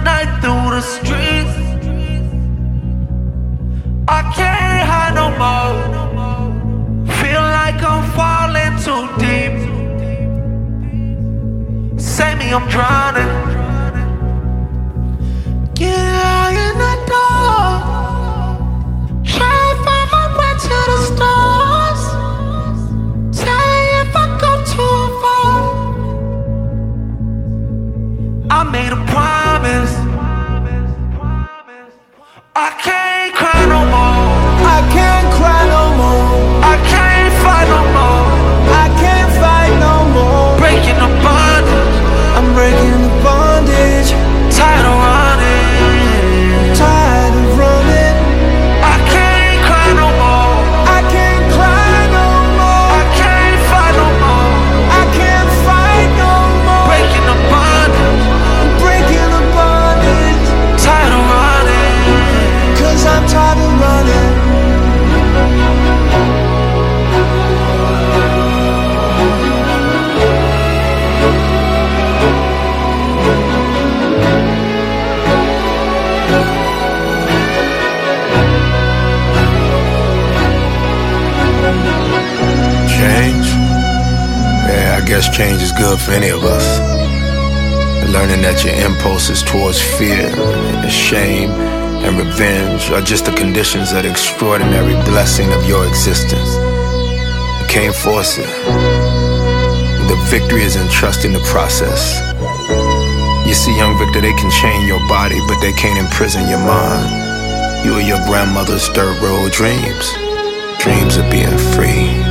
night through the streets. I can't hide no more. Feel like I'm falling too deep. Save me, I'm drowning. Get out in the dark. Try to find my way to the stars. Tell me if I go too far. I made a promise. I can't cry no more. I can't cry no more. I can't fight no more. I can't fight no more. Breaking the bondage. I'm breaking the bondage. Tired of running. Tired of running. I can't cry no more. I can't cry no more. I can't fight no more. I can't fight no more. Breaking the bondage. I'm breaking the bondage. Tired of running. 'Cause I'm tired of running. Change? Yeah, I guess change is good for any of us. Learning that your impulses towards fear, and shame, and revenge are just the conditions of the extraordinary blessing of your existence. You can't force it. The victory is in trusting the process. You see, young Victor, they can chain your body, but they can't imprison your mind. You are your grandmother's third road dreams. Dreams of being free.